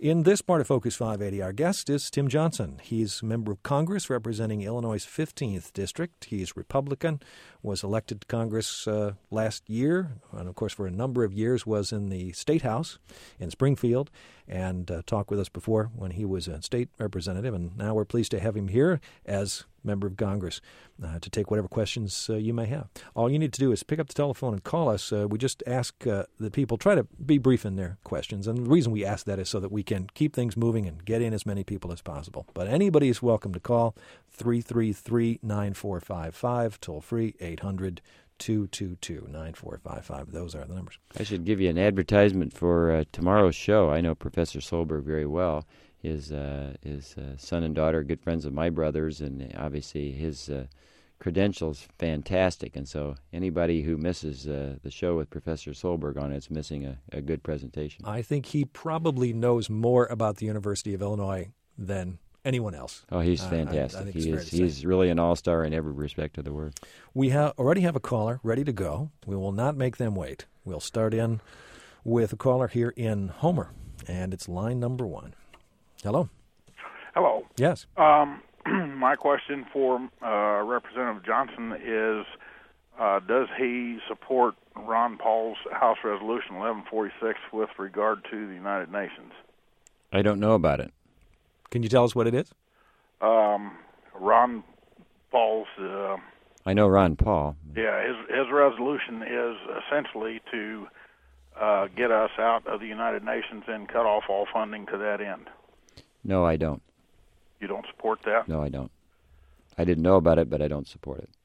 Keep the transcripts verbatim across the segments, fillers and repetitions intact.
In this part of Focus five eighty, our guest is Tim Johnson. He's a member of Congress representing Illinois' fifteenth District. He's Republican, was elected to Congress uh, last year, and of course for a number of years was in the State House in Springfield, and uh, talked with us before when he was a state representative, and now we're pleased to have him here as member of Congress uh, to take whatever questions uh, you may have. All you need to do is pick up the telephone and call us. Uh, we just ask uh, the people, try to be brief in their questions. And the reason we ask that is so that we can keep things moving and get in as many people as possible. But anybody is welcome to call three three three, nine four five five, toll free eight hundred, two two two, nine four five five. Those are the numbers. I should give you an advertisement for uh, tomorrow's show. I know Professor Solberg very well. His uh, his uh, son and daughter are good friends of my brother's, and obviously his uh, credentials fantastic. And so anybody who misses uh, the show with Professor Solberg on it's missing a, a good presentation. I think he probably knows more about the University of Illinois than anyone else. Oh, he's uh, fantastic. I, I think he is he's really an all-star in every respect of the word. We ha- already have a caller ready to go. We will not make them wait. We'll start in with a caller here in Homer, and it's line number one. Hello. Hello. Yes. Um, my question for uh, Representative Johnson is, uh, does he support Ron Paul's House Resolution eleven forty-six with regard to the United Nations? I don't know about it. Can you tell us what it is? Um, Ron Paul's... Uh, I know Ron Paul. Yeah, his, his resolution is essentially to uh, get us out of the United Nations and cut off all funding to that end. No, I don't. You don't support that? No, I don't. I didn't know about it, but I don't support it.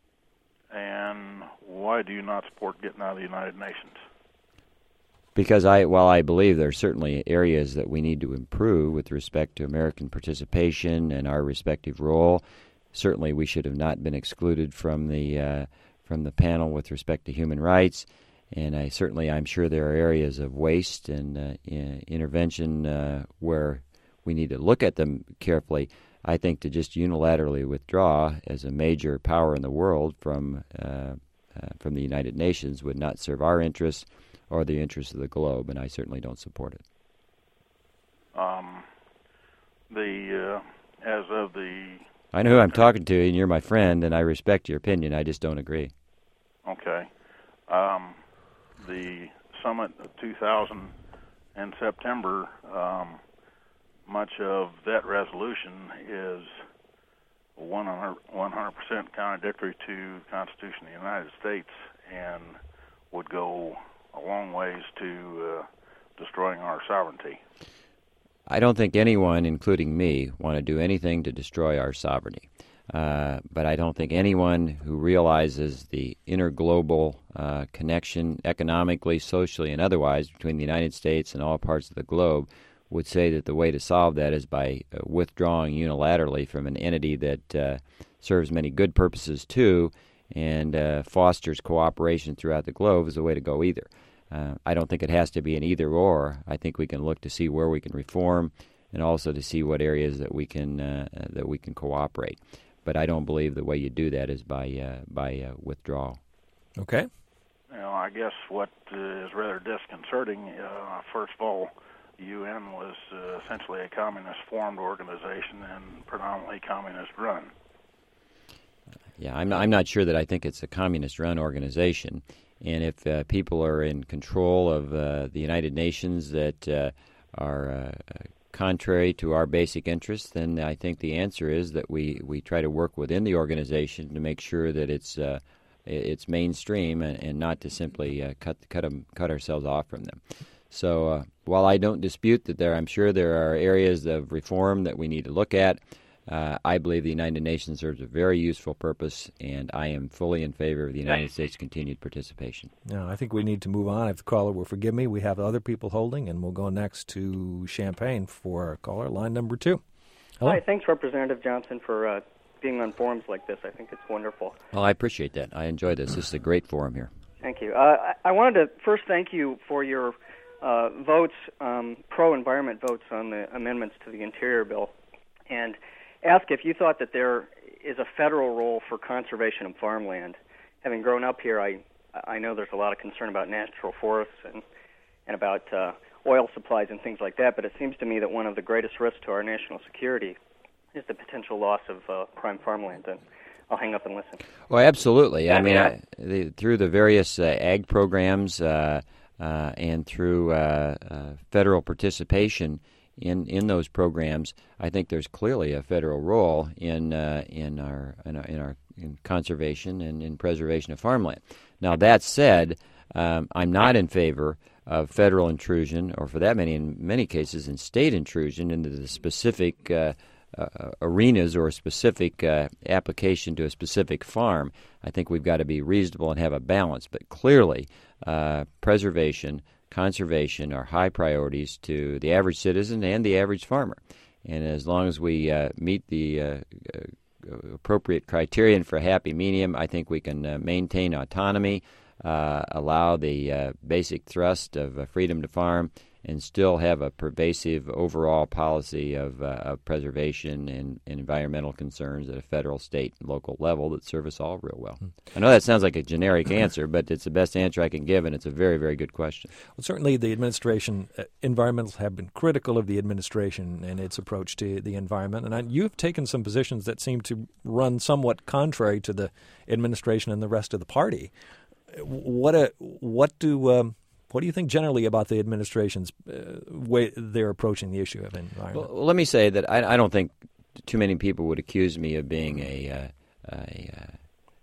And why do you not support getting out of the United Nations? Because I, while I believe there are certainly areas that we need to improve with respect to American participation and our respective role, certainly we should have not been excluded from the uh, from the panel with respect to human rights. And I certainly, I'm sure there are areas of waste and uh, in intervention uh, where we need to look at them carefully. I think to just unilaterally withdraw as a major power in the world from uh, uh, from the United Nations would not serve our interests or the interests of the globe, and I certainly don't support it. Um, the uh, as of the I know who I'm talking to, and you're my friend, and I respect your opinion. I just don't agree. Okay. Um, the summit of two thousand in September. Um, Much of that resolution is one hundred percent contradictory to the Constitution of the United States and would go a long ways to uh, destroying our sovereignty. I don't think anyone, including me, want to do anything to destroy our sovereignty. Uh, but I don't think anyone who realizes the interglobal uh, connection economically, socially, and otherwise between the United States and all parts of the globe would say that the way to solve that is by uh, withdrawing unilaterally from an entity that uh, serves many good purposes too and uh, fosters cooperation throughout the globe is the way to go either. Uh, I don't think it has to be an either-or. I think we can look to see where we can reform and also to see what areas that we can uh, that we can cooperate. But I don't believe the way you do that is by uh, by uh, withdrawal. Okay. You know, I guess what uh, is rather disconcerting, uh, first of all, the U N was uh, essentially a communist-formed organization and predominantly communist-run. Yeah, I'm not, I'm not sure that I think it's a communist-run organization. And if uh, people are in control of uh, the United Nations that uh, are uh, contrary to our basic interests, then I think the answer is that we, we try to work within the organization to make sure that it's uh, it's mainstream and, and not to simply uh, cut cut 'em, cut ourselves off from them. So uh, while I don't dispute that there, I'm sure there are areas of reform that we need to look at. Uh, I believe the United Nations serves a very useful purpose, and I am fully in favor of the United States' continued participation. Now, I think we need to move on. If the caller will forgive me, we have other people holding, and we'll go next to Champaign for our caller, line number two. Hello? Hi, thanks, Representative Johnson, for uh, being on forums like this. I think it's wonderful. Well, I appreciate that. I enjoy this. This is a great forum here. Thank you. Uh, I, I wanted to first thank you for your uh, votes, um, pro-environment votes on the amendments to the Interior Bill, and ask if you thought that there is a federal role for conservation of farmland. Having grown up here, I I know there's a lot of concern about natural forests and, and about uh, oil supplies and things like that. But it seems to me that one of the greatest risks to our national security is the potential loss of uh, prime farmland. And I'll hang up and listen. Well, absolutely. I mean, I, the, through the various uh, ag programs uh, uh, and through uh, uh, federal participation in, in those programs, I think there's clearly a federal role in uh, in our in our, in our in conservation and in preservation of farmland. Now, that said, um, I'm not in favor of federal intrusion, or for that many, in many cases, in state intrusion into the specific uh, uh, arenas or a specific uh, application to a specific farm. I think we've got to be reasonable and have a balance. But clearly, uh, preservation, conservation are high priorities to the average citizen and the average farmer. And as long as we uh, meet the uh, uh, appropriate criterion for a happy medium, I think we can uh, maintain autonomy, uh, allow the uh, basic thrust of uh, freedom to farm, and still have a pervasive overall policy of, uh, of preservation and, and environmental concerns at a federal, state, and local level that serve us all real well. I know that sounds like a generic answer, but it's the best answer I can give, and it's a very, very good question. Well, certainly the administration, uh, environmentalists have been critical of the administration and its approach to the environment, and I, you've taken some positions that seem to run somewhat contrary to the administration and the rest of the party. What a, what do... Um, What do you think generally about the administration's uh, way they're approaching the issue of environment? Well, let me say that I, I don't think too many people would accuse me of being a, uh, a uh,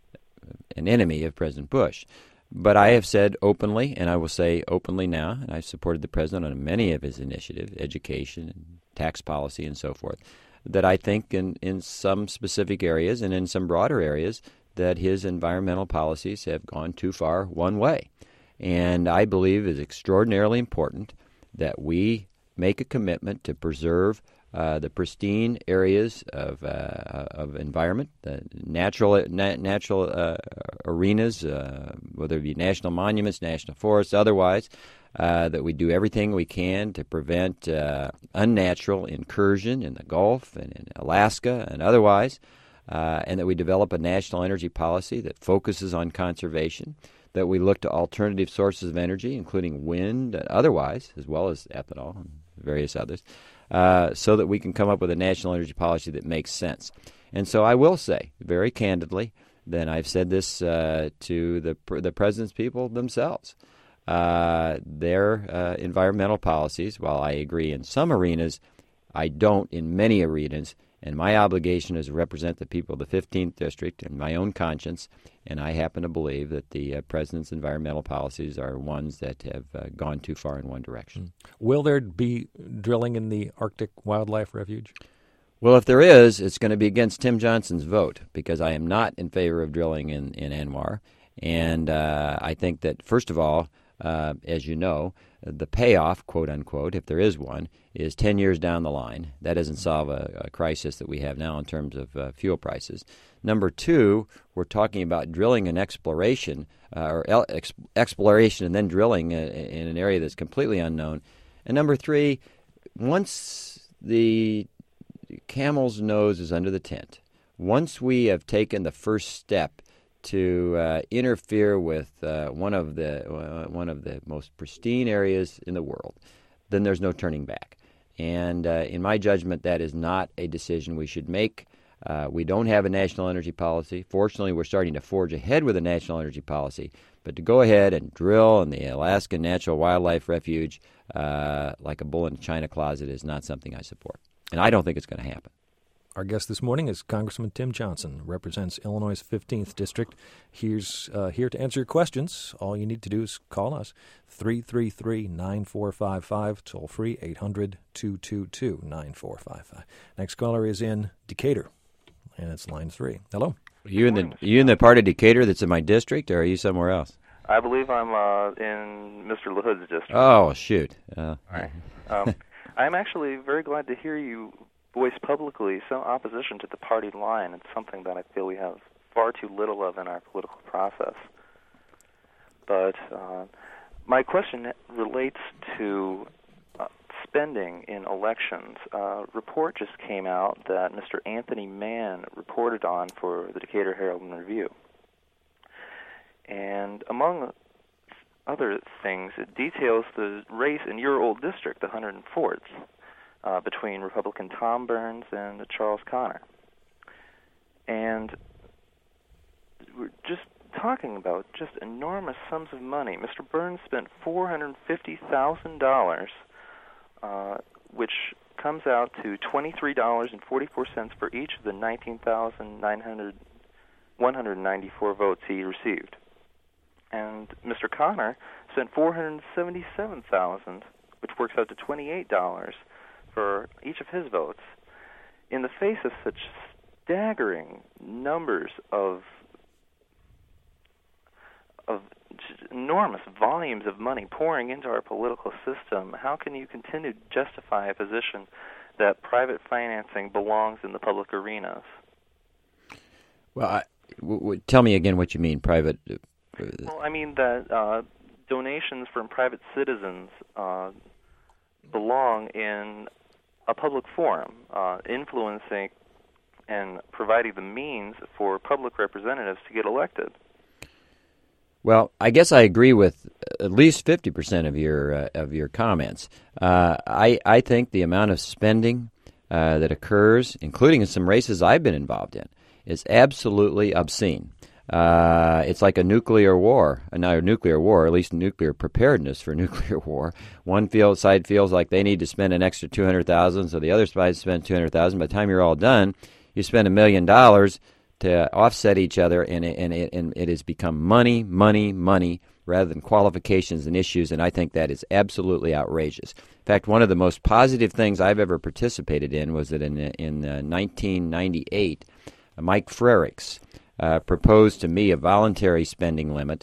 an enemy of President Bush. But I have said openly, and I will say openly now, and I've supported the president on many of his initiatives, education, and tax policy, and so forth, that I think in, in some specific areas and in some broader areas that his environmental policies have gone too far one way. And I believe it's extraordinarily important that we make a commitment to preserve uh, the pristine areas of uh, of environment, the natural na- natural uh, arenas, uh, whether it be national monuments, national forests, otherwise, uh, that we do everything we can to prevent uh, unnatural incursion in the Gulf and in Alaska and otherwise, uh, and that we develop a national energy policy that focuses on conservation, that we look to alternative sources of energy, including wind and otherwise, as well as ethanol and various others, uh, so that we can come up with a national energy policy that makes sense. And so I will say, very candidly, that I've said this uh, to the the president's people themselves. Uh, their uh, environmental policies, while I agree in some arenas, I don't in many arenas. And my obligation is to represent the people of the fifteenth District and my own conscience, and I happen to believe that the uh, president's environmental policies are ones that have uh, gone too far in one direction. Will there be drilling in the Arctic Wildlife Refuge? Well, if there is, it's going to be against Tim Johnson's vote, because I am not in favor of drilling in, in ANWR. And uh, I think that, first of all, uh, as you know, the payoff, quote unquote, if there is one, is ten years down the line. That doesn't solve a, a crisis that we have now in terms of uh, fuel prices. Number two, we're talking about drilling and exploration, uh, or el- ex- exploration and then drilling uh, in an area that's completely unknown. And number three, once the camel's nose is under the tent, once we have taken the first step to uh, interfere with uh, one of the uh, one of the most pristine areas in the world, then there's no turning back. And uh, in my judgment, that is not a decision we should make. Uh, we don't have a national energy policy. Fortunately, we're starting to forge ahead with a national energy policy. But to go ahead and drill in the Alaska Natural Wildlife Refuge uh, like a bull in a china closet is not something I support. And I don't think it's going to happen. Our guest this morning is Congressman Tim Johnson, represents Illinois' fifteenth District. He's uh, here to answer your questions. All you need to do is call us, three three three, nine four five five, toll free, eight hundred, two two two, nine four five five. Next caller is in Decatur, and it's line three. Hello. Are you in the, are you in the part of Decatur that's in my district, or are you somewhere else? I believe I'm uh, in Mister LaHood's district. Oh, shoot. Uh, All right. Um, I'm actually very glad to hear you voice publicly some opposition to the party line. It's something that I feel we have far too little of in our political process. But uh, my question relates to uh, spending in elections. A uh, report just came out that Mister Anthony Mann reported on for the Decatur Herald and Review. And among other things, it details the race in your old district, the one hundred fourth, uh, between Republican Tom Burns and Charles Connor. And we're just talking about just enormous sums of money. Mister Burns spent four hundred fifty thousand dollars, uh, which comes out to twenty-three dollars and forty-four cents for each of the nineteen thousand one hundred ninety-four votes he received. And Mister Connor spent four hundred seventy-seven thousand dollars, which works out to twenty-eight dollars for each of his votes. In the face of such staggering numbers of of enormous volumes of money pouring into our political system, how can you continue to justify a position that private financing belongs in the public arenas? Well, I, w- w- tell me again what you mean, private. Uh, well, I mean that uh, donations from private citizens uh, belong in a public forum, uh, influencing and providing the means for public representatives to get elected. Well, I guess I agree with at least fifty percent of your uh, of your comments. Uh, I I think the amount of spending uh, that occurs, including in some races I've been involved in, is absolutely obscene. Uh, it's like a nuclear war, not a nuclear war, at least nuclear preparedness for nuclear war. One field side feels like they need to spend an extra two hundred thousand dollars, so the other side spends two hundred thousand dollars. By the time you're all done, you spend a million dollars to offset each other, and it, and, it, and it has become money, money, money, rather than qualifications and issues, and I think that is absolutely outrageous. In fact, one of the most positive things I've ever participated in was that in, in uh, nineteen ninety-eight, Mike Frerichs uh, proposed to me a voluntary spending limit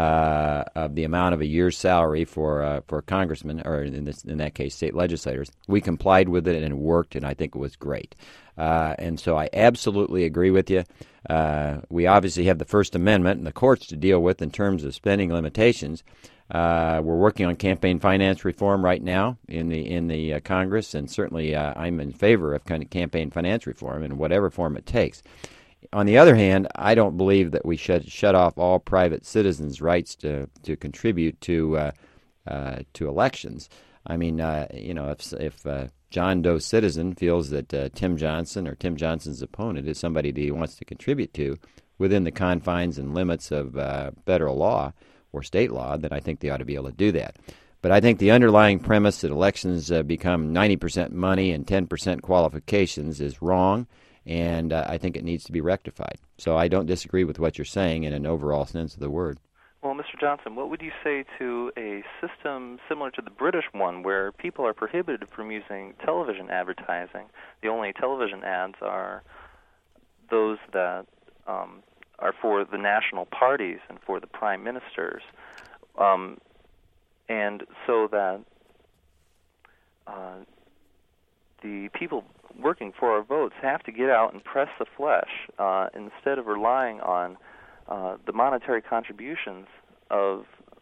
uh, of the amount of a year's salary for uh, for congressmen, or in, this, in that case, state legislators. We complied with it, and it worked, and I think it was great. Uh, and so I absolutely agree with you. Uh, we obviously have the First Amendment and the courts to deal with in terms of spending limitations. Uh, we're working on campaign finance reform right now in the in the uh, Congress, and certainly uh, I'm in favor of kind of campaign finance reform in whatever form it takes. On the other hand, I don't believe that we should shut off all private citizens' rights to to contribute to uh, uh, to elections. I mean, uh, you know, if if uh, John Doe citizen feels that uh, Tim Johnson or Tim Johnson's opponent is somebody that he wants to contribute to within the confines and limits of uh, federal law or state law, then I think they ought to be able to do that. But I think the underlying premise that elections uh, become ninety percent money and ten percent qualifications is wrong, and uh, I think it needs to be rectified. So I don't disagree with what you're saying in an overall sense of the word. Well, Mister Johnson, what would you say to a system similar to the British one where people are prohibited from using television advertising? The only television ads are those that um, are for the national parties and for the prime ministers. Um, and so that uh, the people working for our votes have to get out and press the flesh uh, instead of relying on Uh, the monetary contributions of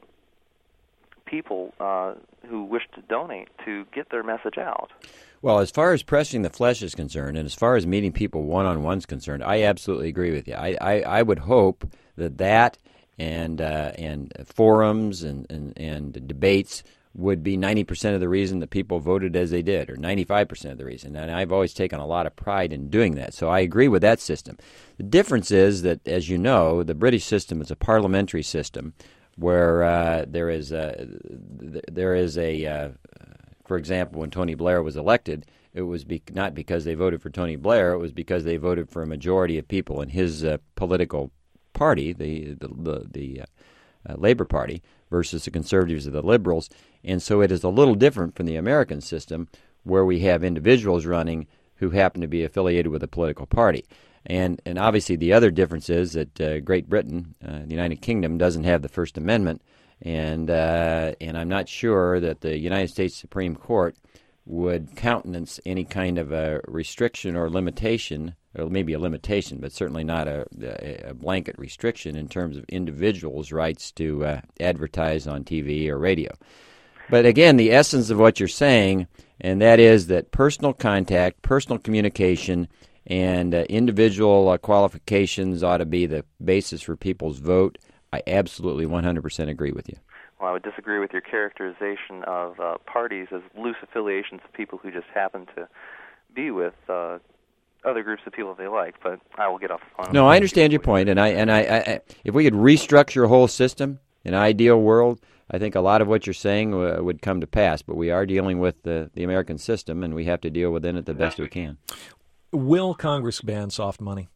people uh, who wish to donate to get their message out. Well, as far as pressing the flesh is concerned, and as far as meeting people one-on-one is concerned, I absolutely agree with you. I, I, I would hope that that and uh, and forums and, and, and debates would be ninety percent of the reason that people voted as they did, or ninety-five percent of the reason. And I've always taken a lot of pride in doing that. So I agree with that system. The difference is that, as you know, the British system is a parliamentary system where uh, there is a, there is a uh, for example, when Tony Blair was elected, it was be- not because they voted for Tony Blair, it was because they voted for a majority of people in his uh, political party, the, the, the, the uh, uh, Labor Party, versus the Conservatives or the Liberals. And so it is a little different from the American system where we have individuals running who happen to be affiliated with a political party. And and obviously the other difference is that uh, Great Britain, uh, the United Kingdom, doesn't have the First Amendment, and uh, and I'm not sure that the United States Supreme Court would countenance any kind of a restriction or limitation, or maybe a limitation, but certainly not a, a blanket restriction in terms of individuals' rights to uh, advertise on T V or radio. But again, the essence of what you're saying, and that is that personal contact, personal communication, and uh, individual uh, qualifications ought to be the basis for people's vote. I absolutely one hundred percent agree with you. well, I would disagree with your characterization of uh, parties as loose affiliations of people who just happen to be with uh, other groups of people they like. But I will get off the phone. No, I understand your point, and I and I, I, if we could restructure a whole system, in an ideal world, I think a lot of what you're saying uh, would come to pass. But we are dealing with the the American system, and we have to deal within it the best we can. Will Congress ban soft money?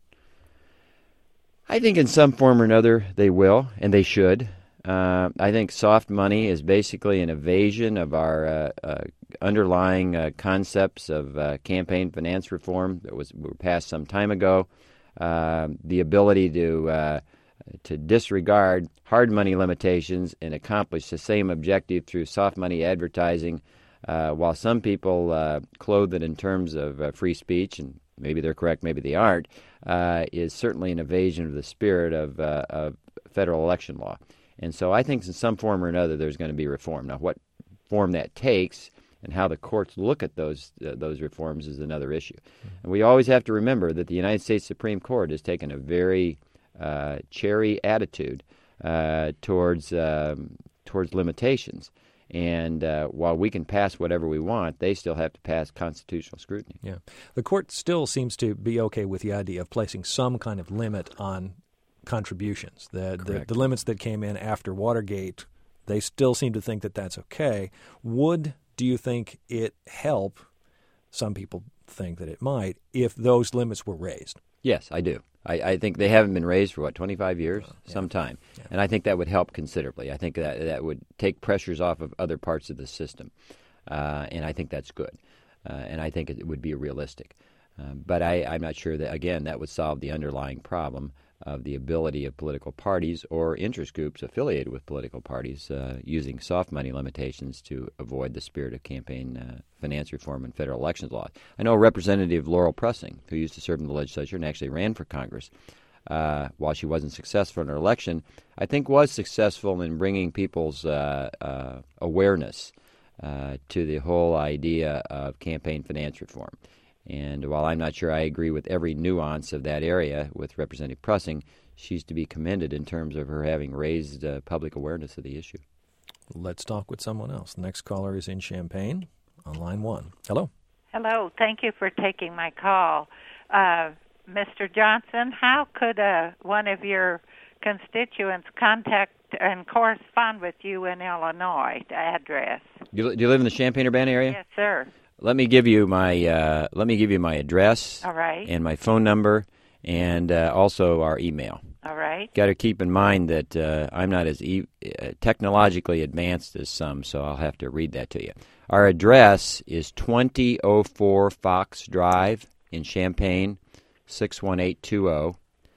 I think in some form or another they will, and they should. Uh, I think soft money is basically an evasion of our uh, uh, underlying uh, concepts of uh, campaign finance reform that was were passed some time ago. Uh, the ability to uh, to disregard hard money limitations and accomplish the same objective through soft money advertising, uh, while some people uh, clothe it in terms of uh, free speech, and maybe they're correct, maybe they aren't, uh, is certainly an evasion of the spirit of, uh, of federal election law. And so I think in some form or another there's going to be reform. Now, what form that takes and how the courts look at those uh, those reforms is another issue. Mm-hmm. And we always have to remember that the United States Supreme Court has taken a very uh, cherry attitude uh, towards um, towards limitations. And uh, while we can pass whatever we want, they still have to pass constitutional scrutiny. Yeah, the court still seems to be okay with the idea of placing some kind of limit on contributions. The, the the limits that came in after Watergate, they still seem to think that that's okay. Would, do you think, it help, some people think that it might, if those limits were raised? Yes, I do. I, I think they haven't been raised for, what, twenty-five years? Oh, yeah. Some time. Yeah. And I think that would help considerably. I think that that would take pressures off of other parts of the system. Uh, and I think that's good. Uh, and I think it would be realistic. Uh, but I, I'm not sure that, again, that would solve the underlying problem of the ability of political parties or interest groups affiliated with political parties uh, using soft money limitations to avoid the spirit of campaign uh, finance reform and federal elections law. I know Representative Laurel Pressing, who used to serve in the legislature and actually ran for Congress, uh, while she wasn't successful in her election, I think was successful in bringing people's uh, uh, awareness uh, to the whole idea of campaign finance reform. And while I'm not sure I agree with every nuance of that area with Representative Pressing, she's to be commended in terms of her having raised uh, public awareness of the issue. Let's talk with someone else. The next caller is in Champaign on line one. Hello. Hello. Thank you for taking my call. Uh, Mister Johnson, how could uh, one of your constituents contact and correspond with you in Illinois? The address. Do you, do you live in the Champaign-Urbana area? Yes, sir. Let me give you my uh, let me give you my address. All right. And my phone number, and uh, also our email. All right. Got to keep in mind that uh, I'm not as e- uh, technologically advanced as some, so I'll have to read that to you. Our address is twenty oh four Fox Drive in Champaign, six one eight two zero.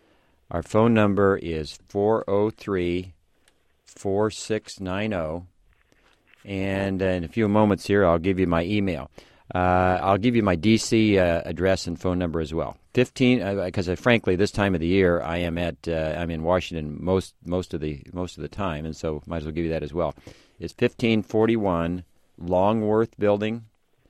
Our phone number is four oh three, four six nine zero. And uh, in a few moments here, I'll give you my email. Uh, I'll give you my D C uh, address and phone number as well. Fifteen, because uh, uh, frankly, this time of the year, I am at uh, I'm in Washington most most of the most of the time, and so might as well give you that as well. It's fifteen forty-one Longworth Building,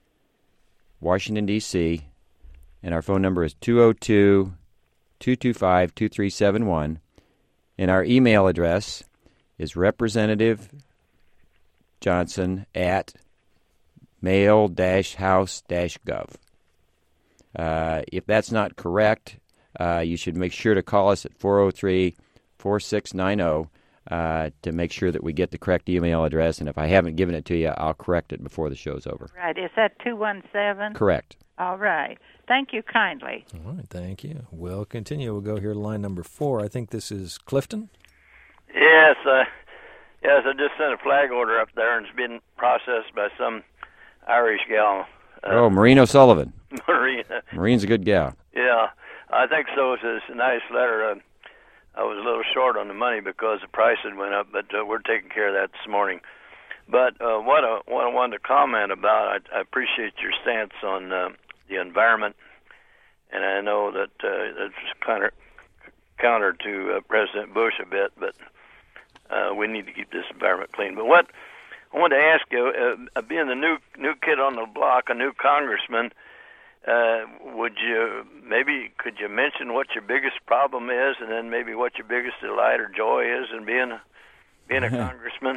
Washington D C, and our phone number is two oh two, two two five, two three seven one, and our email address is Representative Johnson at mail dash house dash gov. Uh, if that's not correct, uh, you should make sure to call us at four oh three, four six nine zero uh, to make sure that we get the correct email address. And if I haven't given it to you, I'll correct it before the show's over. Right. Is that two one seven? Correct. All right. Thank you kindly. All right. Thank you. We'll continue. We'll go here to line number four. I think this is Clifton. Yes. Uh, yes, I just sent a flag order up there, and it's been processed by some Irish gal. Uh, oh, Maureen O'Sullivan. Marina. Maureen's a good gal. Yeah, I think so. It's a nice letter. Uh, I was a little short on the money because the price had went up, but uh, we're taking care of that this morning. But uh, what, I, what I wanted to comment about, I, I appreciate your stance on uh, the environment, and I know that uh, that's kind of counter to uh, President Bush a bit, but uh, we need to keep this environment clean. But what I wanted to ask you, uh, being the new new kid on the block, a new congressman, uh, would you maybe could you mention what your biggest problem is, and then maybe what your biggest delight or joy is in being a, being a congressman?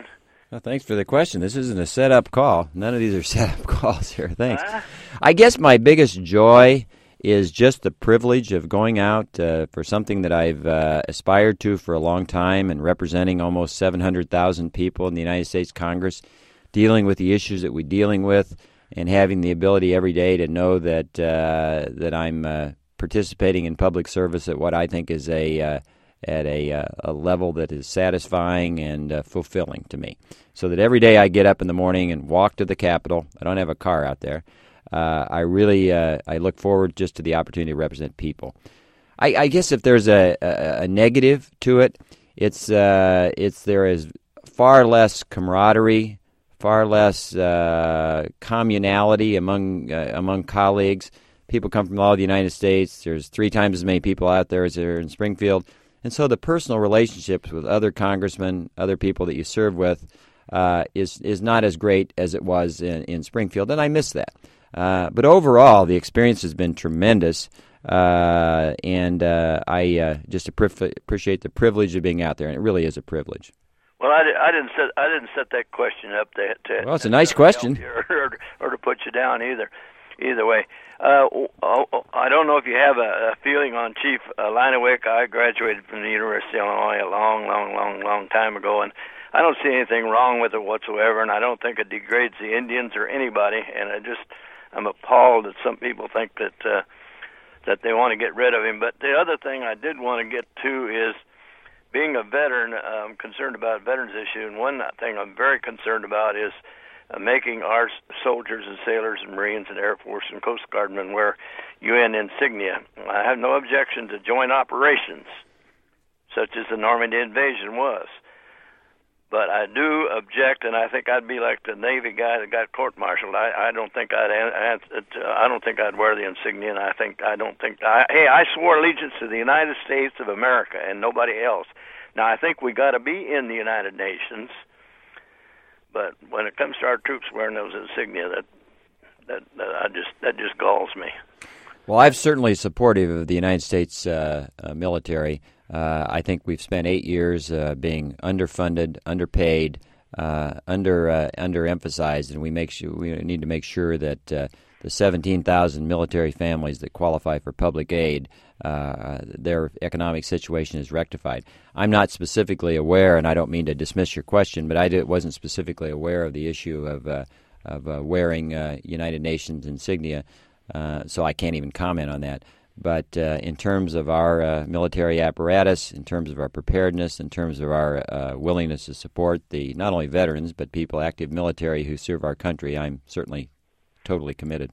Well, thanks for the question. This isn't a set-up call. None of these are set-up calls here. Thanks. Uh, I guess my biggest joy is just the privilege of going out uh, for something that I've uh, aspired to for a long time and representing almost seven hundred thousand people in the United States Congress, dealing with the issues that we're dealing with, and having the ability every day to know that uh, that I'm uh, participating in public service at what I think is a uh, at a, uh, a level that is satisfying and uh, fulfilling to me. So that every day I get up in the morning and walk to the Capitol. I don't have a car out there. Uh, I really uh, I look forward just to the opportunity to represent people. I, I guess if there's a, a, a negative to it, it's uh, it's there is far less camaraderie, far less uh, communality among uh, among colleagues. People come from all of the United States. There's three times as many people out there as there are in Springfield. And so the personal relationships with other congressmen, other people that you serve with, uh, is is not as great as it was in, in Springfield, and I miss that. Uh, but overall, the experience has been tremendous, uh, and uh, I uh, just appreciate the privilege of being out there, and it really is a privilege. Well, I, I didn't set I didn't set that question up to. to well, it's a nice question, or, or, or to put you down either. Either way, uh, I don't know if you have a, a feeling on Chief uh, Leinewick. I graduated from the University of Illinois a long, long, long, long time ago, and I don't see anything wrong with it whatsoever, and I don't think it degrades the Indians or anybody, and I just, I'm appalled that some people think that uh, that they want to get rid of him. But the other thing I did want to get to is, being a veteran, I'm concerned about veterans issue, and one thing I'm very concerned about is Uh, making our soldiers and sailors and Marines and Air Force and Coast Guardmen wear U N insignia. I have no objection to joint operations, such as the Normandy invasion was. But I do object, and I think I'd be like the Navy guy that got court-martialed. I, I don't think I'd answer, I don't think I'd wear the insignia, and I think I don't think I, hey, I swore allegiance to the United States of America and nobody else. Now I think we got to be in the United Nations. But when it comes to our troops wearing those insignia, that that, that I just that just galls me. Well, I'm certainly supportive of the United States uh, uh, military. Uh, I think we've spent eight years uh, being underfunded, underpaid, uh, under uh, underemphasized, and we make sure we need to make sure that uh, the seventeen thousand military families that qualify for public aid, uh, their economic situation is rectified. I'm not specifically aware, and I don't mean to dismiss your question, but I did, wasn't specifically aware of the issue of uh, of uh, wearing uh, United Nations insignia, uh, so I can't even comment on that. But uh, in terms of our uh, military apparatus, in terms of our preparedness, in terms of our uh, willingness to support the not only veterans but people active military who serve our country, I'm certainly totally committed.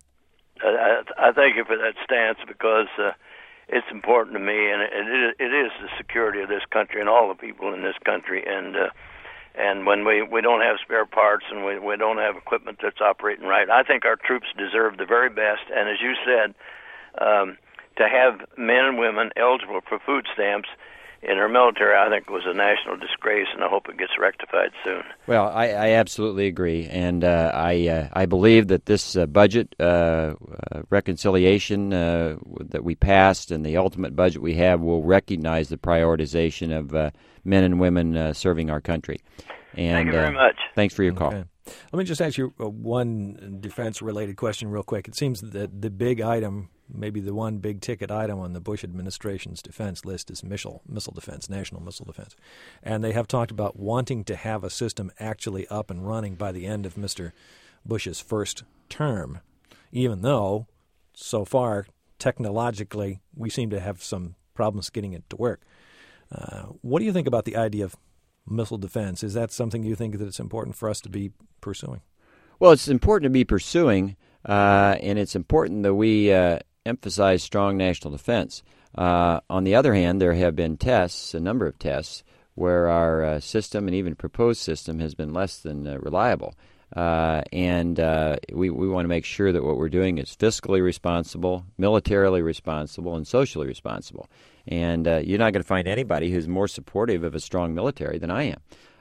I, I thank you for that stance because uh, it's important to me, and it, it, it is the security of this country and all the people in this country. And uh, and when we, we don't have spare parts and we, we don't have equipment that's operating right, I think our troops deserve the very best. And as you said, um, to have men and women eligible for food stamps in our military, I think was a national disgrace, and I hope it gets rectified soon. Well, I, I absolutely agree, and uh, I uh, I believe that this uh, budget uh, uh, reconciliation uh, that we passed and the ultimate budget we have will recognize the prioritization of uh, men and women uh, serving our country. And, Thank you very uh, much. Thanks for your call. Okay. Let me just ask you uh, one defense-related question real quick. It seems that the big item, maybe the one big-ticket item on the Bush administration's defense list is missile, missile defense, national missile defense. And they have talked about wanting to have a system actually up and running by the end of Mister Bush's first term, even though, so far, technologically, we seem to have some problems getting it to work. Uh, what do you think about the idea of missile defense? Is that something you think that it's important for us to be pursuing? Well, it's important to be pursuing, uh, and it's important that we uh, emphasize strong national defense. Uh, on the other hand, there have been tests, a number of tests, where our uh, system and even proposed system has been less than uh, reliable. Uh, and uh, we, we want to make sure that what we're doing is fiscally responsible, militarily responsible, and socially responsible. And uh, you're not going to find anybody who's more supportive of a strong military than I am.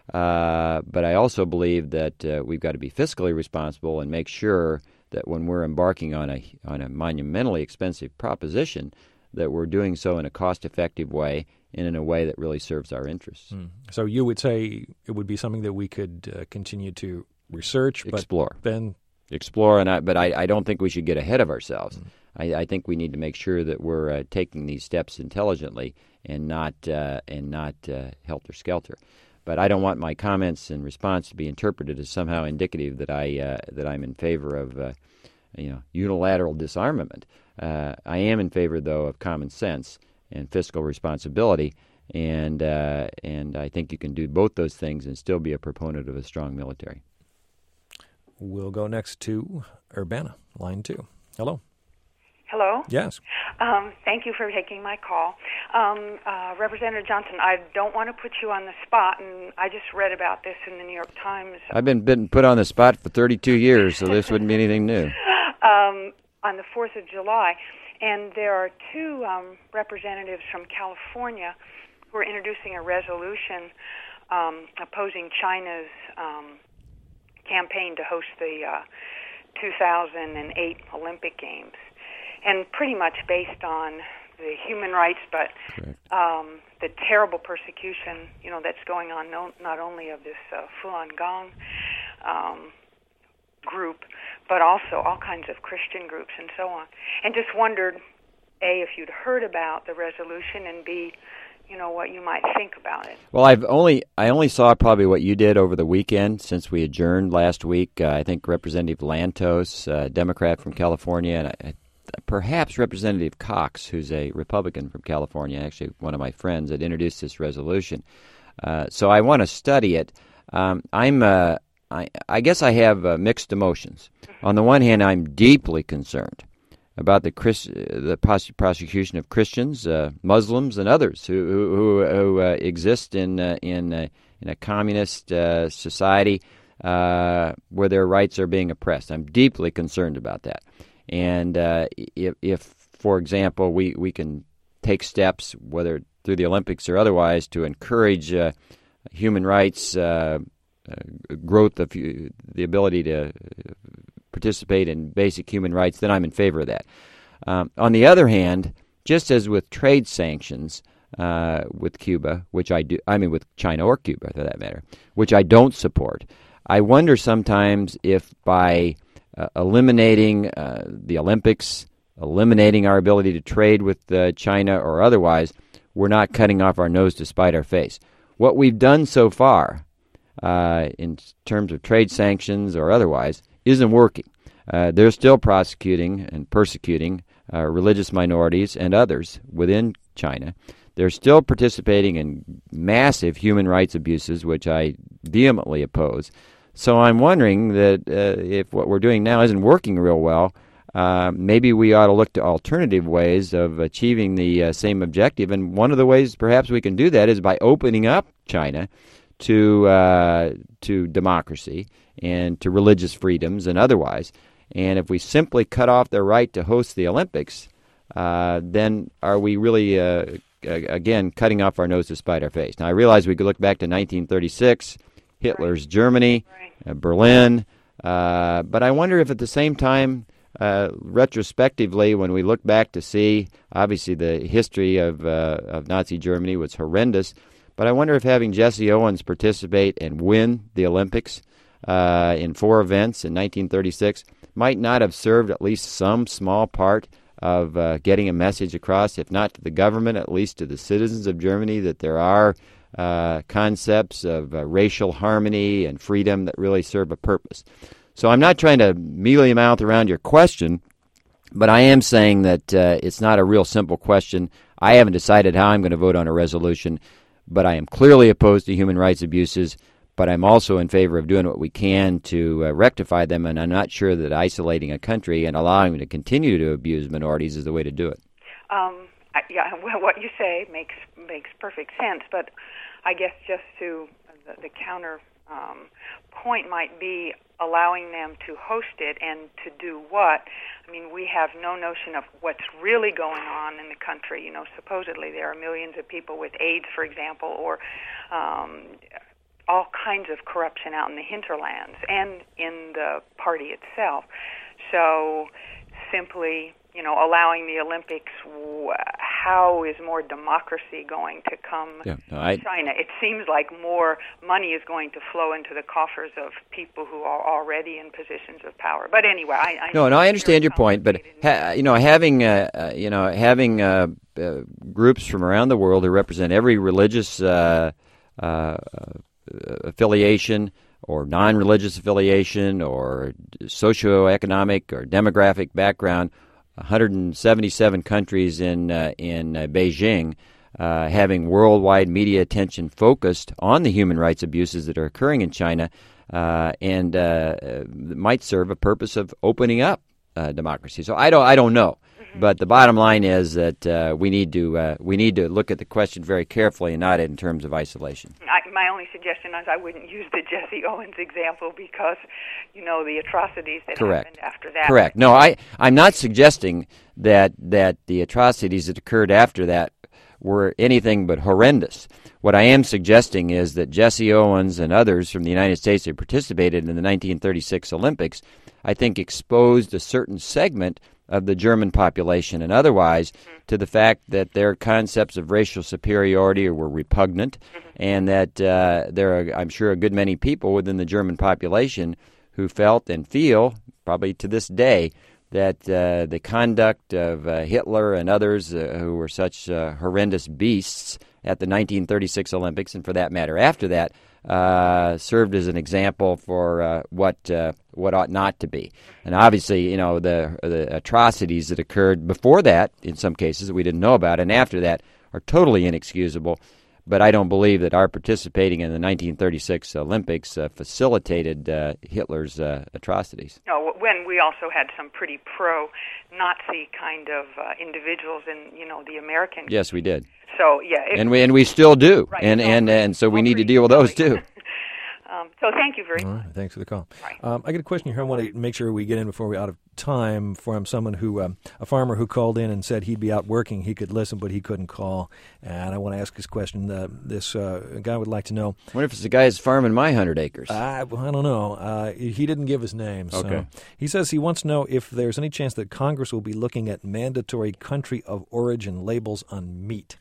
Uh, but I also believe that uh, we've got to be fiscally responsible and make sure that when we're embarking on a on a monumentally expensive proposition, that we're doing so in a cost-effective way and in a way that really serves our interests. Mm. So you would say it would be something that we could uh, continue to research, but explore, then explore, and I, but I, I don't think we should get ahead of ourselves. Mm. I, I think we need to make sure that we're uh, taking these steps intelligently and not uh, and not uh, helter skelter. But I don't want my comments and response to be interpreted as somehow indicative that I uh, that I'm in favor of uh, you know unilateral disarmament. Uh, I am in favor, though, of common sense and fiscal responsibility, and uh, and I think you can do both those things and still be a proponent of a strong military. We'll go next to Urbana, line two. Hello. Hello. Yes. Um, thank you for taking my call. Um, uh, Representative Johnson, I don't want to put you on the spot, and I just read about this in the New York Times. I've been, been put on the spot for thirty-two years, so this wouldn't be anything new. Um, on the fourth of July, and there are two um, representatives from California who are introducing a resolution um, opposing China's um, campaign to host the uh, two thousand eight Olympic Games. And pretty much based on the human rights, but um, the terrible persecution, you know, that's going on no, not only of this uh, Falun Gong um, group, but also all kinds of Christian groups and so on. And just wondered, A, if you'd heard about the resolution, and B, you know, what you might think about it. Well, I've only I only saw probably what you did over the weekend since we adjourned last week. Uh, I think Representative Lantos, uh, Democrat from California, and I, perhaps Representative Cox, who's a Republican from California, actually one of my friends, that introduced this resolution. Uh, so I want to study it. Um, I'm, uh, I, I guess I have uh, mixed emotions. On the one hand, I'm deeply concerned about the Chris, the pros- prosecution of Christians, uh, Muslims, and others who who, who uh, exist in uh, in uh, in a communist uh, society uh, where their rights are being oppressed. I'm deeply concerned about that. And uh, if, if, for example, we, we can take steps, whether through the Olympics or otherwise, to encourage uh, human rights, uh, uh, growth of the ability to participate in basic human rights, then I'm in favor of that. Um, on the other hand, just as with trade sanctions uh, with Cuba, which I do, I mean with China or Cuba for that matter, which I don't support, I wonder sometimes if by Uh, eliminating uh, the Olympics, eliminating our ability to trade with uh, China or otherwise, we're not cutting off our nose to spite our face. What we've done so far uh, in terms of trade sanctions or otherwise isn't working. Uh, they're still prosecuting and persecuting uh, religious minorities and others within China. They're still participating in massive human rights abuses, which I vehemently oppose. So I'm wondering that uh, if what we're doing now isn't working real well, uh, maybe we ought to look to alternative ways of achieving the uh, same objective. And one of the ways perhaps we can do that is by opening up China to uh, to democracy and to religious freedoms and otherwise. And if we simply cut off their right to host the Olympics, uh, then are we really, uh, again, cutting off our nose to spite our face? Now, I realize we could look back to nineteen thirty-six, Hitler's right. Germany, right. Uh, Berlin, uh, but I wonder if at the same time, uh, retrospectively, when we look back to see, obviously the history of uh, of Nazi Germany was horrendous, but I wonder if having Jesse Owens participate and win the Olympics uh, in four events in nineteen thirty-six might not have served at least some small part of uh, getting a message across, if not to the government, at least to the citizens of Germany, that there are Uh, concepts of uh, racial harmony and freedom that really serve a purpose. So I'm not trying to mealy mouth around your question, but I am saying that uh, it's not a real simple question. I haven't decided how I'm going to vote on a resolution, but I am clearly opposed to human rights abuses, but I'm also in favor of doing what we can to uh, rectify them, and I'm not sure that isolating a country and allowing them to continue to abuse minorities is the way to do it. Um, I, yeah, well, what you say makes makes perfect sense, but I guess just to the, the counter um, point might be allowing them to host it and to do what? I mean, we have no notion of what's really going on in the country. You know, supposedly there are millions of people with AIDS, for example, or um, all kinds of corruption out in the hinterlands and in the party itself. So simply you know, allowing the Olympics, how is more democracy going to come yeah, no, I, to China? It seems like more money is going to flow into the coffers of people who are already in positions of power. But anyway, I, I no, no, I understand your point. But ha, you know, having uh, uh, you know having uh, uh, groups from around the world who represent every religious uh, uh, affiliation, or non-religious affiliation, or socioeconomic or demographic background, one hundred seventy-seven countries in uh, in uh, Beijing, uh, having worldwide media attention focused on the human rights abuses that are occurring in China, uh, and uh, might serve a purpose of opening up uh, democracy. So I don't I don't know. But the bottom line is that uh, we need to uh, we need to look at the question very carefully and not in terms of isolation. I, my only suggestion is I wouldn't use the Jesse Owens example because, you know, the atrocities that Correct. happened after that. Correct. No, I I'm not suggesting that that the atrocities that occurred after that were anything but horrendous. What I am suggesting is that Jesse Owens and others from the United States that participated in the nineteen thirty-six Olympics, I think, exposed a certain segment of the German population and otherwise mm-hmm. to the fact that their concepts of racial superiority were repugnant, mm-hmm. and that uh, there are, I'm sure, a good many people within the German population who felt and feel, probably to this day, that uh, the conduct of uh, Hitler and others uh, who were such uh, horrendous beasts at the nineteen thirty-six Olympics, and for that matter after that, uh, served as an example for uh, what uh, what ought not to be. And obviously, you know, the the atrocities that occurred before that, in some cases that we didn't know about, and after that, are totally inexcusable. But I don't believe that our participating in the nineteen thirty-six Olympics uh, facilitated uh, Hitler's uh, atrocities. No, when we also had some pretty pro-Nazi kind of uh, individuals in, you know, the American. Yes, we did. So yeah, it, and we and we still do, right, and, no, and and so we I'll need to deal with those too. um, so thank you very All much. right, thanks for the call. Right. Um, I got a question here. I want to make sure we get in before we're out of time. From someone who, um, a farmer who called in and said he'd be out working, he could listen, but he couldn't call. And I want to ask this question. Uh, this uh, guy would like to know. I wonder if it's the guy who's farming my hundred acres. I, well, I don't know. Uh, he didn't give his name. So. Okay. He says he wants to know if there's any chance that Congress will be looking at mandatory country of origin labels on meat.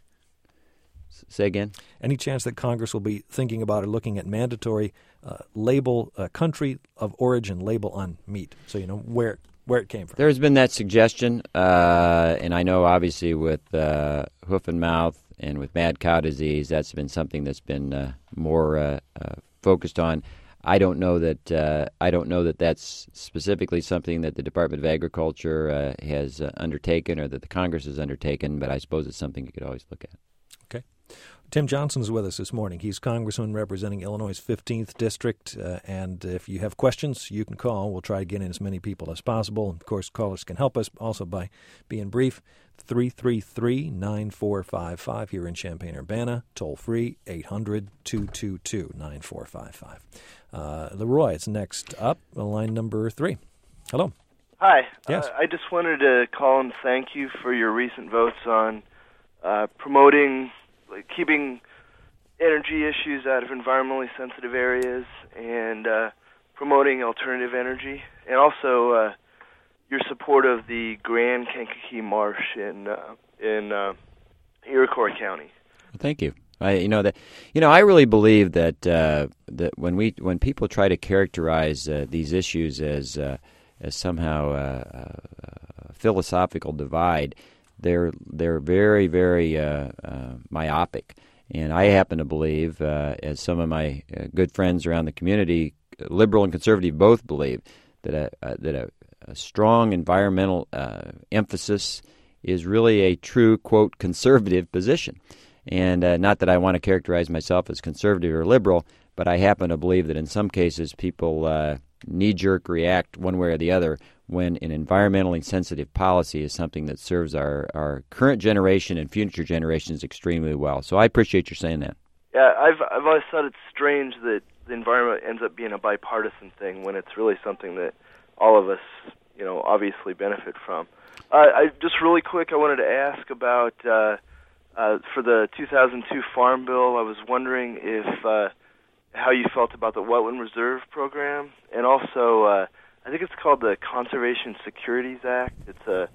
Say again? Any chance that Congress will be thinking about or looking at mandatory uh, label, uh, country of origin label on meat, so you know where where it came from? There's been that suggestion, uh, and I know obviously with uh, hoof and mouth and with mad cow disease, that's been something that's been uh, more uh, uh, focused on. I don't know that uh, I don't know that that's specifically something that the Department of Agriculture uh, has uh, undertaken or that the Congress has undertaken, but I suppose it's something you could always look at. Okay. Tim Johnson's with us this morning. He's Congressman representing Illinois' fifteenth District, uh, and if you have questions, you can call. We'll try to get in as many people as possible. Of course, callers can help us also by being brief. three three three, nine four five five here in Champaign-Urbana. Toll free, eight hundred, two two two, nine four five five. Uh, Leroy, it's next up, line number three. Hello. Hi. Yes. Uh, I just wanted to call and thank you for your recent votes on uh, promoting like keeping energy issues out of environmentally sensitive areas and uh, promoting alternative energy, and also uh, your support of the Grand Kankakee Marsh in uh, in uh, Iroquois County. Well, thank you. I, you know that, you know, I really believe that uh, that when we when people try to characterize uh, these issues as uh, as somehow uh, a philosophical divide, they're they're very very uh, uh, myopic. And I happen to believe, uh, as some of my uh, good friends around the community, liberal and conservative both believe, that a, uh, that a, a strong environmental uh, emphasis is really a true, quote, conservative position. And uh, not that I want to characterize myself as conservative or liberal, but I happen to believe that in some cases people uh, knee-jerk react one way or the other when an environmentally sensitive policy is something that serves our, our current generation and future generations extremely well. So I appreciate you saying that. Yeah, I've I've always thought it's strange that the environment ends up being a bipartisan thing when it's really something that all of us, you know, obviously benefit from. Uh, I just really quick, I wanted to ask about uh, uh, for the two thousand two Farm Bill. I was wondering if uh, how you felt about the Wetland Reserve Program, and also uh, I think it's called the Conservation Securities Act. It's a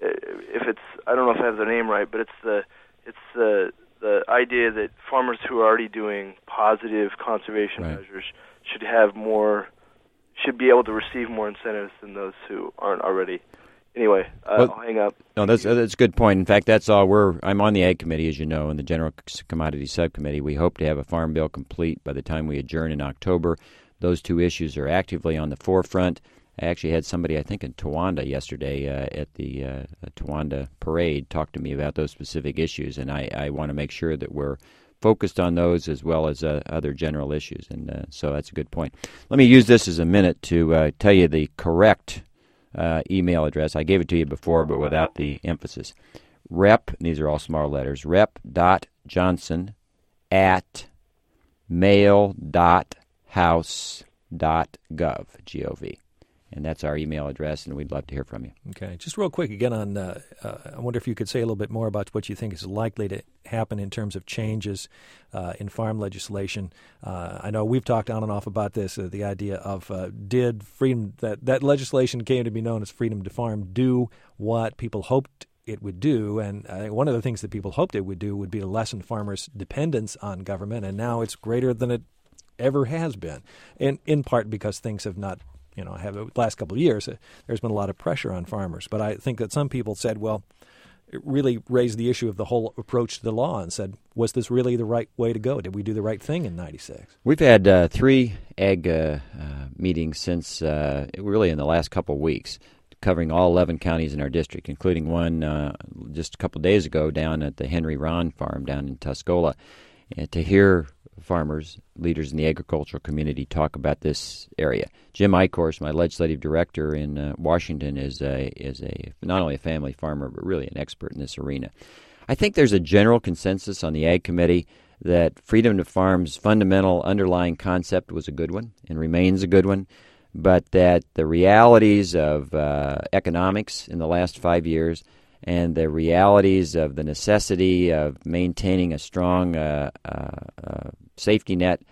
if it's, I don't know if I have the name right, but it's the it's the the idea that farmers who are already doing positive conservation right. measures should have more, should be able to receive more incentives than those who aren't already. Anyway, uh, well, I'll hang up. No, that's that's a good point. In fact, that's all we're. I'm on the Ag Committee, as you know, and the General Commodities Subcommittee. We hope to have a farm bill complete by the time we adjourn in October. Those two issues are actively on the forefront. I actually had somebody, I think, in Towanda yesterday uh, at the uh, Towanda parade talk to me about those specific issues, and I, I want to make sure that we're focused on those as well as uh, other general issues, and uh, so that's a good point. Let me use this as a minute to uh, tell you the correct uh, email address. I gave it to you before, but without the emphasis. Rep, and these are all small letters, rep.johnson at mail.house.gov, G O V. And that's our email address, and we'd love to hear from you. Okay. Just real quick, again, on uh, uh, I wonder if you could say a little bit more about what you think is likely to happen in terms of changes uh, in farm legislation. Uh, I know we've talked on and off about this, uh, the idea of uh, did freedom, that, that legislation came to be known as Freedom to Farm, do what people hoped it would do. And I think one of the things that people hoped it would do would be to lessen farmers' dependence on government, and now it's greater than it ever has been, in, in part because things have not You know, have the last couple of years, uh, there's been a lot of pressure on farmers. But I think that some people said, well, it really raised the issue of the whole approach to the law and said, was this really the right way to go? Did we do the right thing in ninety-six? We've had uh, three ag uh, uh, meetings since uh, really in the last couple of weeks, covering all eleven counties in our district, including one uh, just a couple of days ago down at the Henry Ron farm down in Tuscola, and to hear farmers, leaders in the agricultural community talk about this area. Jim Eichhorst, my legislative director in uh, Washington, is a is a not only a family farmer but really an expert in this arena. I think there's a general consensus on the Ag Committee that Freedom to Farm's fundamental underlying concept was a good one and remains a good one, but that the realities of uh, economics in the last five years and the realities of the necessity of maintaining a strong uh, uh, uh, safety net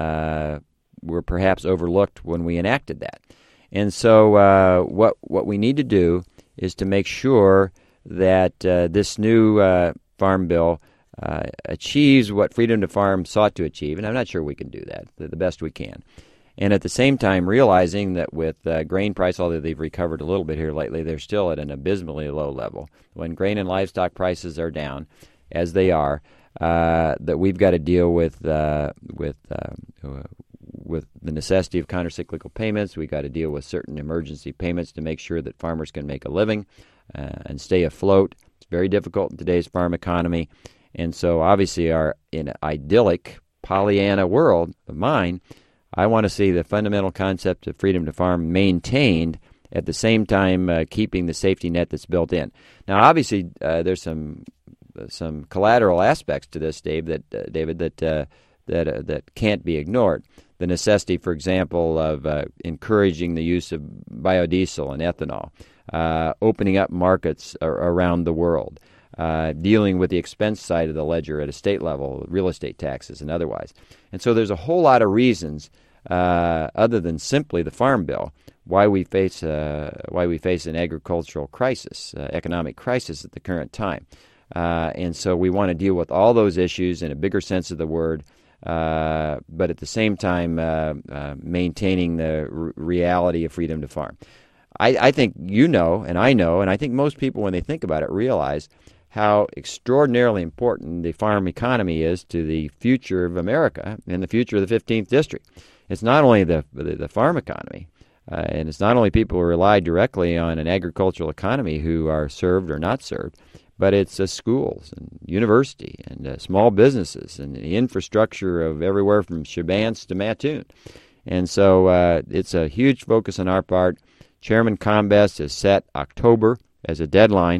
uh, were perhaps overlooked when we enacted that. And so uh, what what we need to do is to make sure that uh, this new uh, farm bill uh, achieves what Freedom to Farm sought to achieve, and I'm not sure we can do that, the, the best we can. And at the same time, realizing that with uh, grain price, although they've recovered a little bit here lately, they're still at an abysmally low level. When grain and livestock prices are down, as they are, uh, that we've got to deal with uh, with uh, with the necessity of countercyclical payments. We've got to deal with certain emergency payments to make sure that farmers can make a living uh, and stay afloat. It's very difficult in today's farm economy. And so obviously our in an idyllic Pollyanna world of mine, I want to see the fundamental concept of Freedom to Farm maintained at the same time uh, keeping the safety net that's built in. Now, obviously, uh, there's some some collateral aspects to this, Dave, that uh, David, that uh, that uh, that can't be ignored. The necessity, for example, of uh, encouraging the use of biodiesel and ethanol, uh, opening up markets ar- around the world, uh, dealing with the expense side of the ledger at a state level, real estate taxes and otherwise. And so there's a whole lot of reasons, uh, other than simply the Farm Bill, why we face uh, why we face an agricultural crisis, uh, economic crisis at the current time. Uh, and so we want to deal with all those issues in a bigger sense of the word, uh, but at the same time uh, uh, maintaining the r- reality of Freedom to Farm. I, I think you know, and I know, and I think most people when they think about it realize how extraordinarily important the farm economy is to the future of America and the future of the fifteenth District. It's not only the the, the farm economy, uh, and it's not only people who rely directly on an agricultural economy who are served or not served, but it's uh, schools and university and uh, small businesses and the infrastructure of everywhere from Shabance to Mattoon. And so uh, it's a huge focus on our part. Chairman Combest has set October as a deadline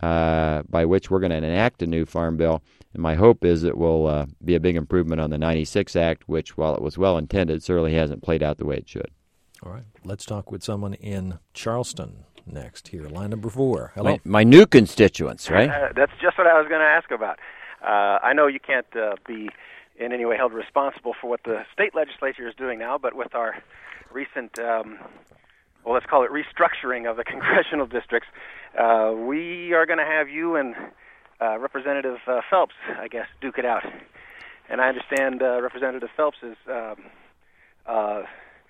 uh, by which we're going to enact a new farm bill. And my hope is it will uh, be a big improvement on the ninety-six Act, which, while it was well intended, certainly hasn't played out the way it should. All right. Let's talk with someone in Charleston next here. Line number four. Hello. My, my new constituents, right? Uh, that's just what I was going to ask about. Uh, I know you can't uh, be in any way held responsible for what the state legislature is doing now, but with our recent, um, well, let's call it restructuring of the congressional districts, uh, we are going to have you and uh, Representative uh, Phelps, I guess, duke it out. And I understand uh, Representative Phelps is um, uh,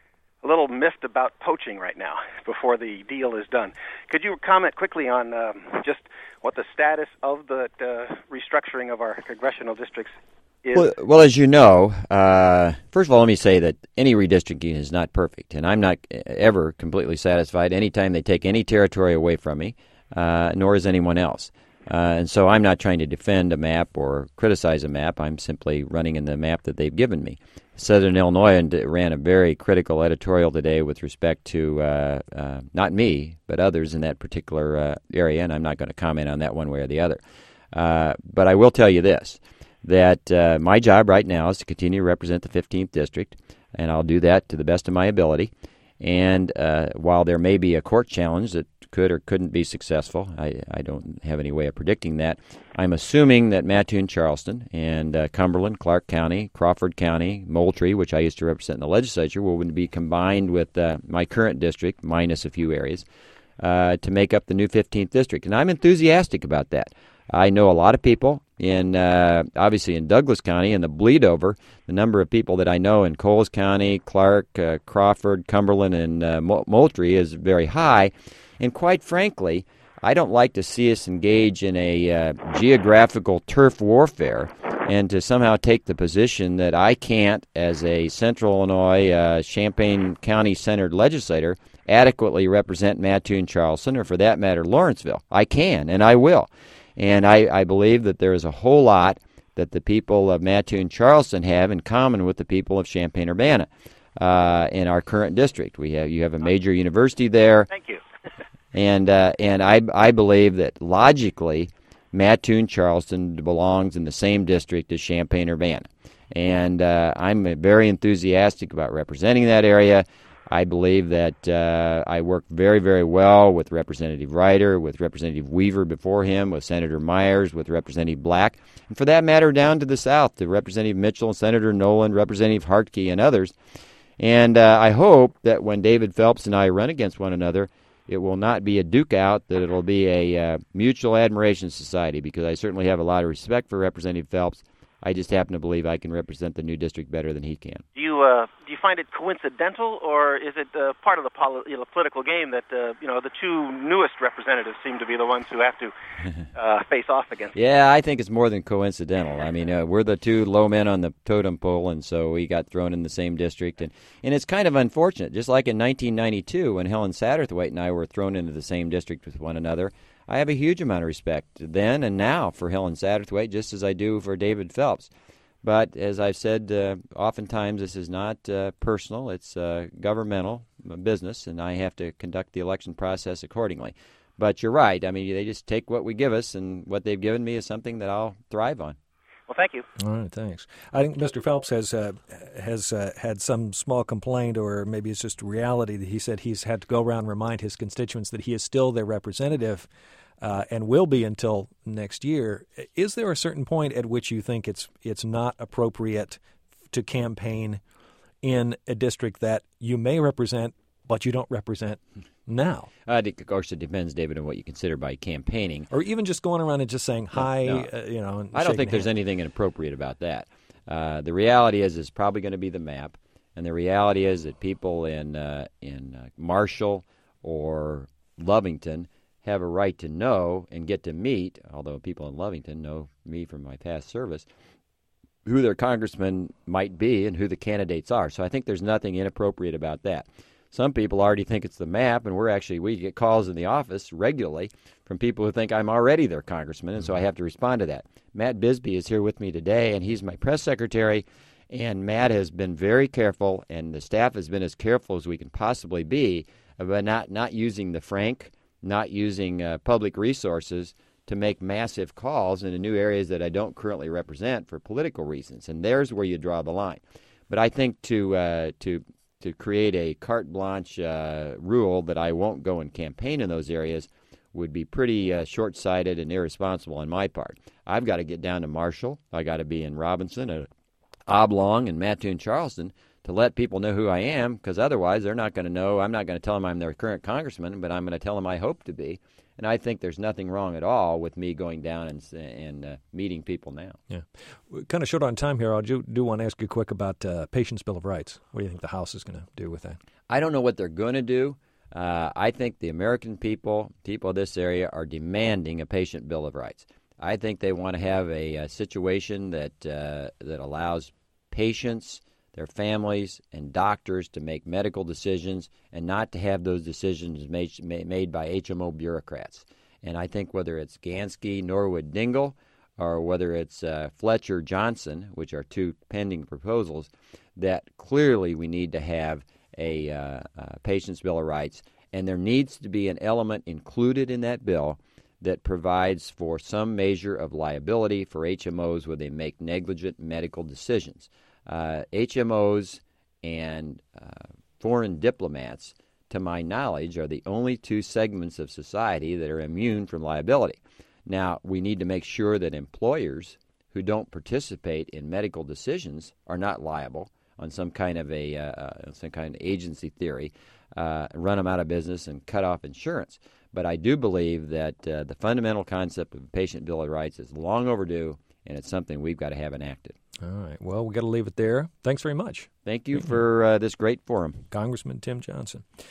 a little miffed about poaching right now before the deal is done. Could you comment quickly on um, just what the status of the uh, restructuring of our congressional districts is? Well, well, as you know, uh, first of all, let me say that any redistricting is not perfect, and I'm not ever completely satisfied anytime they take any territory away from me, uh, nor is anyone else. Uh, and so I'm not trying to defend a map or criticize a map. I'm simply running in the map that they've given me. Southern Illinois ran a very critical editorial today with respect to uh, uh, not me, but others in that particular uh, area, and I'm not going to comment on that one way or the other. Uh, but I will tell you this, that uh, my job right now is to continue to represent the fifteenth District, and I'll do that to the best of my ability. And uh, while there may be a court challenge that could or couldn't be successful, I, I don't have any way of predicting that. I'm assuming that Mattoon, Charleston, and uh, Cumberland, Clark County, Crawford County, Moultrie, which I used to represent in the legislature, will be combined with uh, my current district, minus a few areas, uh, to make up the new fifteenth District. And I'm enthusiastic about that. I know a lot of people in, uh, obviously in Douglas County, and the bleed over, the number of people that I know in Coles County, Clark, uh, Crawford, Cumberland, and uh, Moultrie is very high. And quite frankly, I don't like to see us engage in a uh, geographical turf warfare and to somehow take the position that I can't, as a Central Illinois, uh, Champaign County-centered legislator, adequately represent Mattoon, Charleston, or for that matter, Lawrenceville. I can, and I will. And I, I believe that there is a whole lot that the people of Mattoon, Charleston have in common with the people of Champaign-Urbana uh, in our current district. We have you have a major university there. Thank you. and uh, and I I believe that logically, Mattoon, Charleston belongs in the same district as Champaign-Urbana, and uh, I'm very enthusiastic about representing that area. I believe that uh, I work very, very well with Representative Ryder, with Representative Weaver before him, with Senator Myers, with Representative Black, and for that matter down to the south, to Representative Mitchell, Senator Nolan, Representative Hartke, and others. And uh, I hope that when David Phelps and I run against one another, it will not be a duke out, that it will be a uh, mutual admiration society, because I certainly have a lot of respect for Representative Phelps. I just happen to believe I can represent the new district better than he can. Do you uh, do you find it coincidental, or is it uh, part of the poli- you know, political game that uh, you know the two newest representatives seem to be the ones who have to uh, face off against? Yeah, I think it's more than coincidental. I mean, uh, we're the two low men on the totem pole, and so we got thrown in the same district, and and it's kind of unfortunate. Just like in nineteen ninety-two, when Helen Satterthwaite and I were thrown into the same district with one another. I have a huge amount of respect then and now for Helen Satterthwaite, just as I do for David Phelps. But as I've said, uh, oftentimes this is not uh, personal. It's uh, governmental business, and I have to conduct the election process accordingly. But you're right. I mean, they just take what we give us, and what they've given me is something that I'll thrive on. Well, thank you. All right, thanks. I think Mister Phelps has uh, has uh, had some small complaint, or maybe it's just reality, that he said he's had to go around and remind his constituents that he is still their representative uh, and will be until next year. Is there a certain point at which you think it's it's not appropriate to campaign in a district that you may represent, but you don't represent now? Uh, of course, it depends, David, on what you consider by campaigning. Or even just going around and just saying hi, no, no. Uh, you know. And I don't think there's hand. anything inappropriate about that. Uh, the reality is, it's probably going to be the map, and the reality is that people in uh, in uh, Marshall or Lovington have a right to know and get to meet, although people in Lovington know me from my past service, who their congressman might be and who the candidates are. So I think there's nothing inappropriate about that. Some people already think it's the map, and we're actually, we get calls in the office regularly from people who think I'm already their congressman, and so I have to respond to that. Matt Bisbee is here with me today, and he's my press secretary, and Matt has been very careful, and the staff has been as careful as we can possibly be about not, not using the frank, not using uh, public resources to make massive calls into new areas that I don't currently represent for political reasons, and there's where you draw the line. But I think to uh, to to create a carte blanche uh, rule that I won't go and campaign in those areas would be pretty uh, short-sighted and irresponsible on my part. I've got to get down to Marshall. I got to be in Robinson, uh, Oblong, and Mattoon, Charleston to let people know who I am, because otherwise they're not going to know. I'm not going to tell them I'm their current congressman, but I'm going to tell them I hope to be. And I think there's nothing wrong at all with me going down and and uh, meeting people now. Yeah. We're kind of short on time here. I do, do want to ask you quick about uh, Patients' Bill of Rights. What do you think the House is going to do with that? I don't know what they're going to do. Uh, I think the American people, people of this area, are demanding a patient Bill of Rights. I think they want to have a, a situation that uh, that allows patients, their families, and doctors to make medical decisions and not to have those decisions made, made by H M O bureaucrats. And I think whether it's Gansky, Norwood, Dingell, or whether it's uh, Fletcher, Johnson, which are two pending proposals, that clearly we need to have a uh, uh, patient's Bill of Rights, and there needs to be an element included in that bill that provides for some measure of liability for H M Os where they make negligent medical decisions. Uh, H M Os and uh, foreign diplomats, to my knowledge, are the only two segments of society that are immune from liability. Now, we need to make sure that employers who don't participate in medical decisions are not liable on some kind of a uh, some kind of agency theory, uh, run them out of business and cut off insurance. But I do believe that uh, the fundamental concept of a patient Bill of Rights is long overdue, and it's something we've got to have enacted. All right. Well, we've got to leave it there. Thanks very much. Thank you for uh, this great forum. Congressman Tim Johnson.